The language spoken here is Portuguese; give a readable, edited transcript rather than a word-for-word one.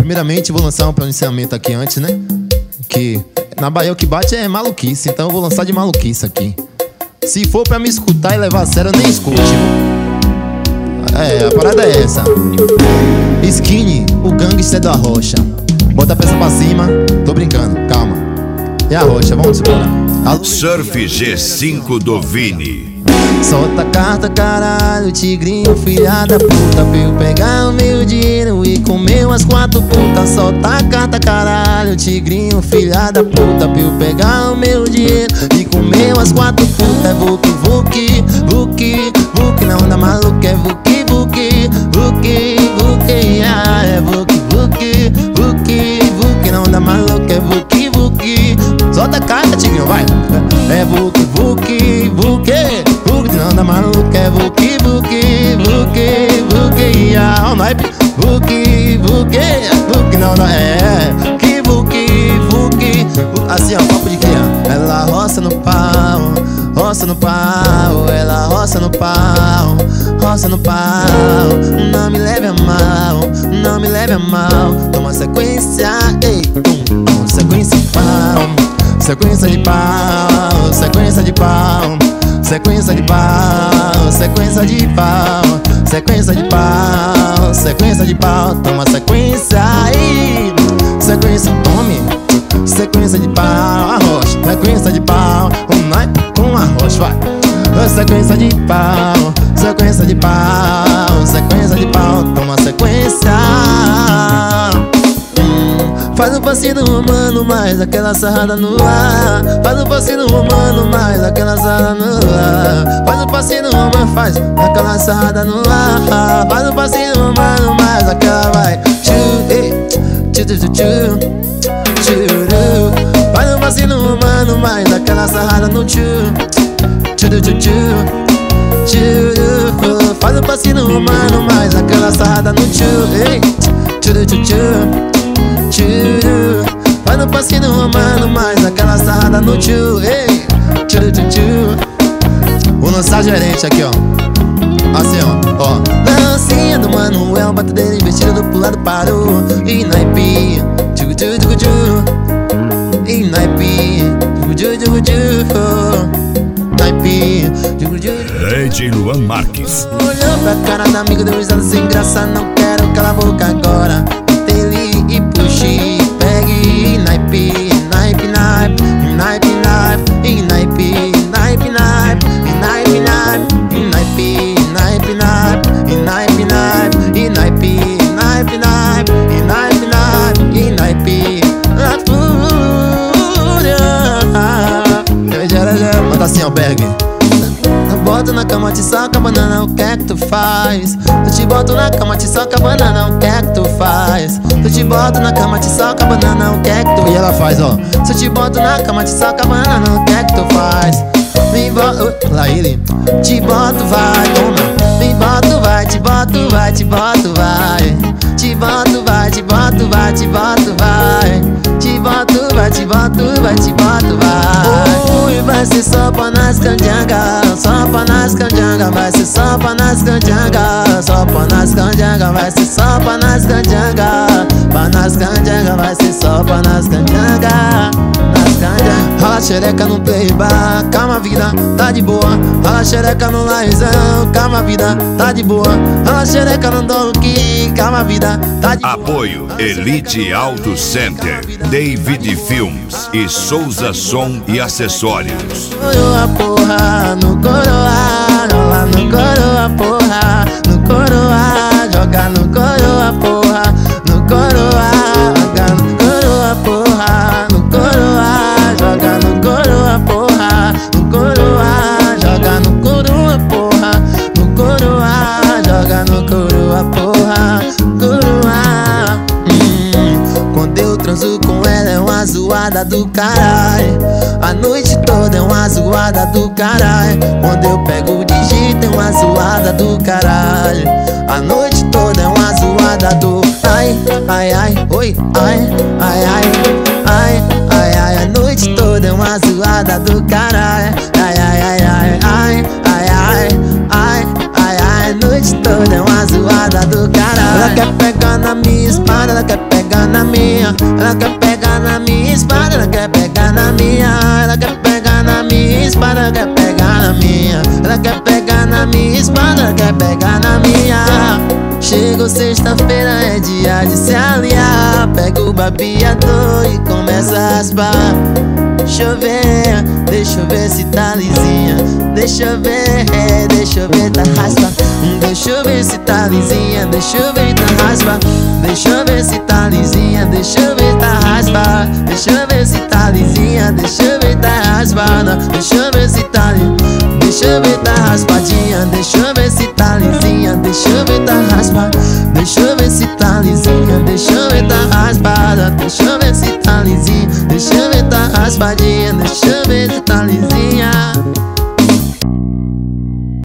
Primeiramente vou lançar um pronunciamento aqui antes, né? Que na Bahia o que bate é maluquice, então eu vou lançar de maluquice aqui. Se for pra me escutar e levar a sério, eu nem escute. A parada é essa. Skinny, o gangster da rocha. Bota a peça pra cima. Tô brincando, calma. E a rocha, vamos embora. Surf G5 do Vini. Solta a carta, caralho, tigrinho, filha da puta, pra eu pegar o meu dinheiro e comer umas 4 putas. Solta a carta, caralho, tigrinho, filha da puta, pra eu pegar o meu dinheiro e comer umas 4 putas. É vuki, vuki, vuki, vuki, na onda maluca, é vuki, vuki, vuki, vuki, é vuki, vuki, vuki, vuki, na onda maluca, é vuki, vuki. Solta a carta, tigrinho, vai. É vuki, vuki, vuki, vuki, na onda maluca, é vuki, vuki, vuki, vuki, o naipe, vuki, vuki, vuki, na onda, que vuki, vuki, assim ó, papo de criança. Ela roça no pau, roça no pau, ela roça no pau, roça no pau. Não me leve a mal, não me leve a mal. Toma sequência, ei, sequência de pau. Sequência de pau, sequência de pau, sequência de pau, sequência de pau, sequência de pau, sequência de pau. Toma sequência aí, sequência, tome, sequência de pau, arrocha, sequência de pau, com arrocha, vai. Sequência de pau, sequência de pau, sequência de pau. Toma sequência. Faz um passinho humano, mais aquela sarrada no ar. Faz um passinho humano, mais aquela sarrada no ar. Faz um passinho humano, faz aquela sarrada no ar. Faz um passinho humano, mais aquela vai. Faz um passinho humano, mais aquela sarrada no Faz um passinho humano, mais aquela sarrada no Faz um passinho humano, mais aquela sarrada no Vou lançar gerente aqui, ó. Assim, ó. Dancinha do Manuel, batedeira investida do lado parou. E naipe, e naipe, naipe, Rede Luan Marques. Olhou pra cara da amiga, deu risada sem graça. Não quero calar a boca agora. Dele e puxe, pegue, naipe, naipe, naipe, naipe, naipe, naipe, naipe, naipe, naipe, naipe, naipe, naipe, naipe, naipe, naipe, naipe, naipe, naipe, naipe, a fúria. Bota assim, ó, Berg. Boto na cama, te soca, banana, o que é que tu faz? Eu te boto na cama, te soca, banana, o que é que tu faz? Eu te boto na cama, te soca, banana, o que é que tu... E ela faz, ó. Se eu te boto na cama, te soca, banana, o que é que tu faz? Me boto... Lá ele. Te boto, vai, toma. Me boto, vai, te boto, vai, te boto, vai. Te boto, vai, te boto, vai, te boto, vai. Te boto, vai, te boto, vai, te boto, vai. Ui, vai ser só pra nas canjangas, só pra nas canjangas, vai ser só pra nas canjangas, só pra nas canjangas, vai ser só pra nas canjangas, pra nas canjangas, vai ser só pra nas canjangas, nas canjangas. Rala xereca no playbar, calma vida, tá de boa. Rala xereca no laizão, calma vida, tá de boa. Rala xereca no donkey, calma vida, tá de boa. Apoio Elite Auto Center, David Films e Souza Som e Acessórios. Coroa, porra, no coroa, rola no coroa, porra, no coroa, joga no coroa, porra, no coroa, joga no coroa, porra, no coroa, joga no coroa, porra, no coroa, joga no coroa, porra, no coroa, joga no coroa, porra, coroa. Quando eu transo com ela é uma zoada do caralho. A noite toda é uma zoada do caralho. Quando eu pego o digito é uma zoada do caralho. A noite toda é uma zoada do ai, ai, ai, oi, ai, ai, ai, ai, ai, ai. A noite toda é uma zoada do caralho. Ai, ai, ai, ai, ai, ai, ai, ai, ai, ai. A noite toda é uma zoada do caralho. Ela quer pegar na minha espada, ela quer pegar Ela quer pegar na minha espada, ela quer pegar na minha. Ela quer pegar na minha espada, ela quer pegar na minha. Ela quer pegar na minha espada, ela quer pegar na minha. Chegou sexta-feira, é dia de se aliar. Pega o babeador e começa a raspar. Deixa eu ver se tá lisinha. Deixa eu ver, tá raspa. Deixa eu ver se tá lisinha. Deixa eu ver, tá raspa. Deixa eu ver se tá lisinha. Deixa eu ver, tá raspa. Deixa eu ver se tá lisinha. Deixa eu ver, tá raspada. Deixa eu ver se tá lisinha. Deixa eu ver, tá raspadinha. Deixa eu ver se tá lisinha. Deixa eu ver, tá raspa. Deixa eu ver se tá lisinha. Deixa eu ver, tá raspada. Deixa eu ver se tá lisinha. Deixa eu ver, tá raspadinha.